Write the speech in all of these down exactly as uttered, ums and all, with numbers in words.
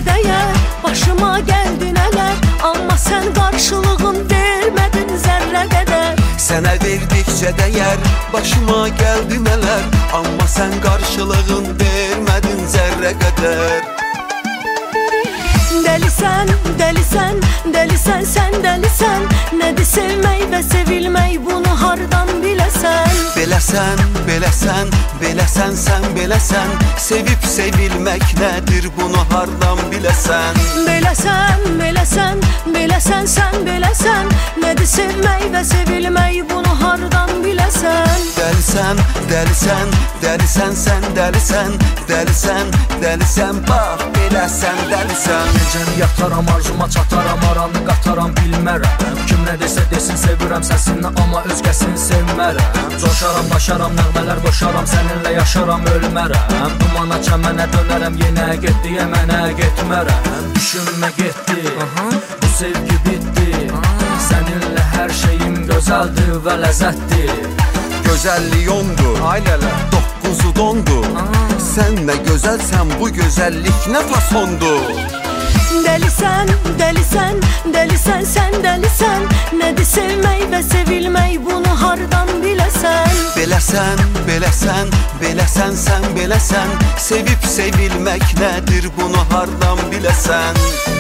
dəyər, başıma gəldi nələr, amma sən qarşılığın vermədin zərrə qədər. Sənə verdikcə dəyər, başıma gəldi nələr, amma sən qarşılığın vermədin zərrə qədər. Dəlisən, dəlisən, dəlisən, sən dəlisən, nədir sevmək və sevilmək, bunu hardan biləsən? Beləsən, beləsən, beləsən, sən beləsən, sevib sevilmək nədir, bunu hardan biləsən? Beləsən, beləsən, beləsən, sən beləsən, nədir sevmək və sevilmək, bunu hardan biləsən? Dəlisən, dəlisən, dəlisən, sən dəlisən, dəlisən, dəlisən, bax beləsən, dəlisən. Necəni yataram, arzuma çataram, aranı qataram, bilmərəm. Kim nə desə desin, sevirəm səsini, amma özgəsini sevmərəm. Coşaram, daşaram, nəğmələr qoşaram, səninlə yaşaram, ölmərəm. Dumana çəmənə dönərəm, yenə get deyə mənə getmərəm. Düşünmə getdi, bu sevgi bitdi. Səninlə hər şeyim gözəldir və ləzzətdir. Gözəllik ondur, ailələ, doqquzu dondur. Sən nə gözəlsən, bu gözəllik nə fasondur. Dəlisən, dəlisən, dəlisən, sən dəlisən, nədir sevmək və sevilmək, bunu hardan biləsən? Beləsən, beləsən, beləsən, sən beləsən, sevib sevilmək nədir, bunu hardan biləsən?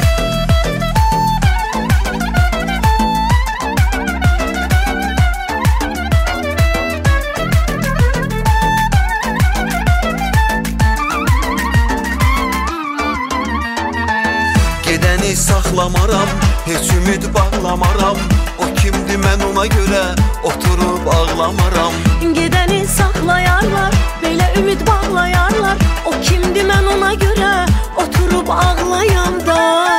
Gedəni saxlamaram, heç ümid bağlamaram. O kimdir, mən ona görə oturub ağlamaram. Gedəni saxlayarlar, belə ümid bağlayarlar. O kimdir, mən ona görə oturub ağlayam da.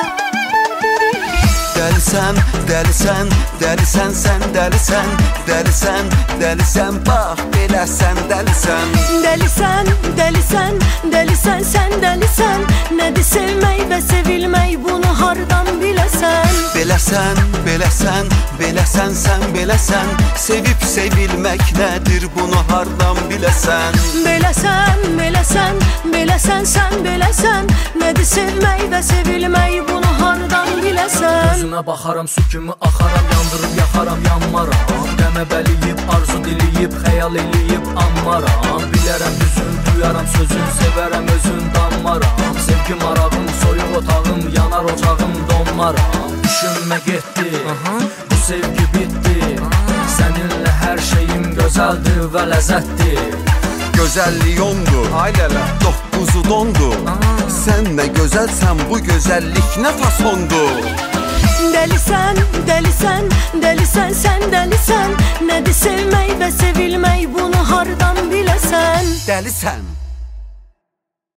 Dəlisən, dəlisən, dəlisən, sən dəlisən, dəlisən, dəlisən, bax beləsən, dəlisən. Dəlisən, dəlisən, dəlisən, sən dəlisən, nədir sevmək və sevilmək, bunu hardan biləsən? Beləsən, beləsən, beləsən, sən beləsən, sevib sevilmək nədir, bunu hardan biləsən? Beləsən, beləsən, beləsən, sən beləsən, nədir sevmək və sevilmək, bunu hardan biləsən? Gözünə baxaram, su kimi axaram, yandırıb yaxaram, yanmaram. Qəmə bəliyib, arzu diliyib, xəyal eləyib, anmaram. Bilərəm düzün, duyaram sözün, sevərəm özün, danmaram. Sevgi marağım, soyuq otağım, yanar ocağım, donmaram. Düşünmə getdi, bu sevgi bitdi. Səninlə hər şeyim gözəldir və ləzzətdir. Gözəllik ondur, ailələ, doqquzu dondur. Sən nə gözəlsən, bu gözəllik nə fasondur. Dəlisən, dəlisən, dəlisən, sən dəlisən, nədir sevmək və sevilmək, bunu hardan biləsən? Dəlisən.